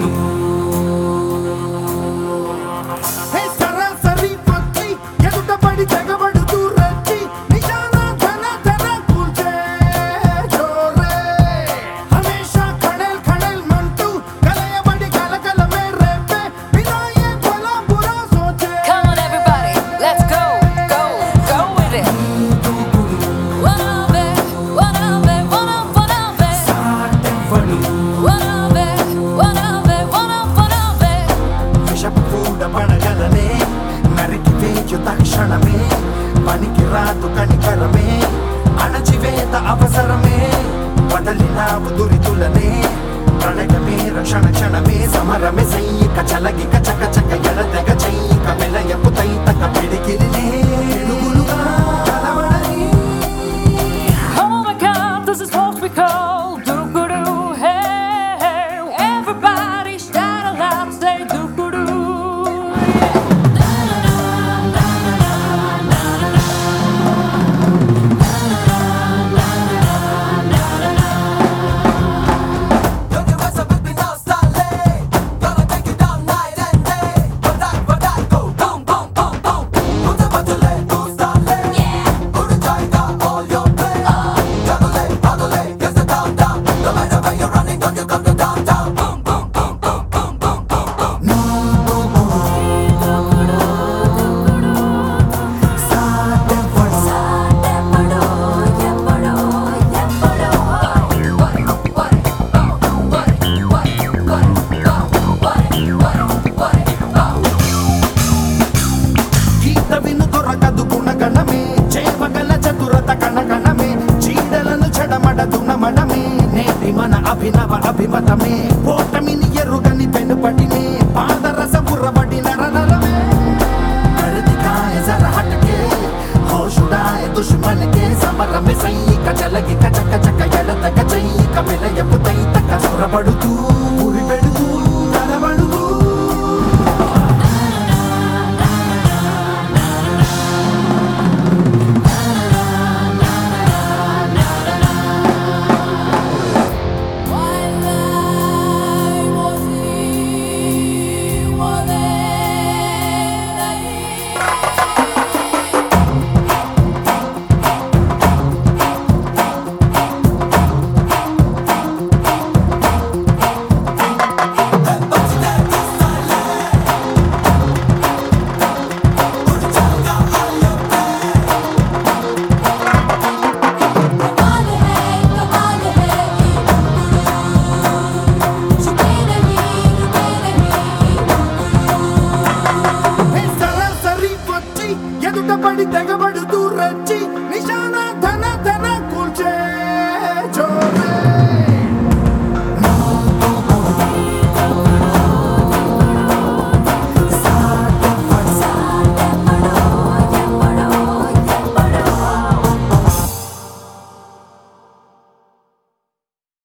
హే సరాసరి పత్తి ఎదుటపడి తెగబడుతూ రచ్చి నిజాన ధన ధన కూల్చే జోరే హమేషా ఖడల్ ఖడల్ మంటూ కలయబడి కలకలమే రేపే వినాయే భలా బురా సోచే. Come on everybody, let's go, go, go with it. Wannabe, wannabe, wannabe. సాటెవ్వడు Wannabe, wannabe, wannabe. విషపు కూడా పడగలనే నరికి వేయు తక్షణమే పనికి రాదు కనికరమే అణచివేత అవసరమే వదలినావు దురితులనే ప్రణయమే రక్షణ క్షణమే సమరమే సైనిక చలగిక చకచక ఎడతెగ చైక మెలయపు తైతక పిడికిలినే పిడుగులుగా కలవడని. Oh my God, this is what we call doo-doo-doo. Hey, hey, everybody shout aloud, say doo-doo-doo. గీత విను దొరకదు గుణగణమే చేవగల చతురత కణగణమే చీడలను చెడమడదునమడమే నేటి మన అభినవ అభిమతమే ఓటమిని ఎరుగని పెనుపటినే పాదరస బుర్రబడి నరనరమే కరదికాయ జర హటకే హోషుడాయ దుష్మన్ కే సమరమే సైనిక చలగి కచక చక ఎడతక చైక విలయపు తైతక సురబడుతూ